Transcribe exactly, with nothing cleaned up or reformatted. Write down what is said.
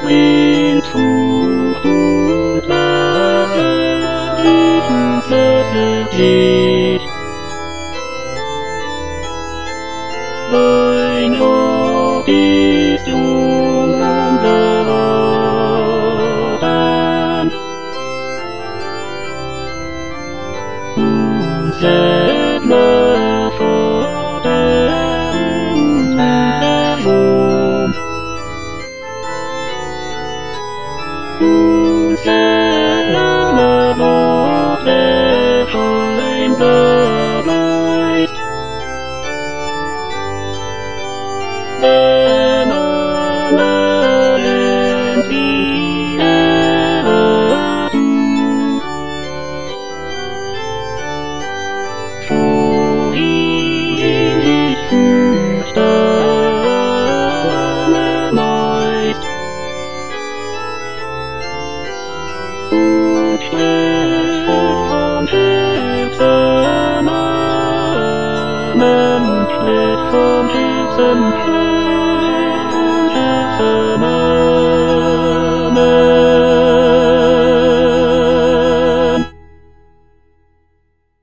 Windhut und Wasser, Wasser geht. Mein Ort ist unverraten. Set mir vor dem Herum. Set mir vor der Heim bereit. Wenn alle entwirren, wohin sich fürchten meist, und spreche von Herzen an, und spreche von Herzen an.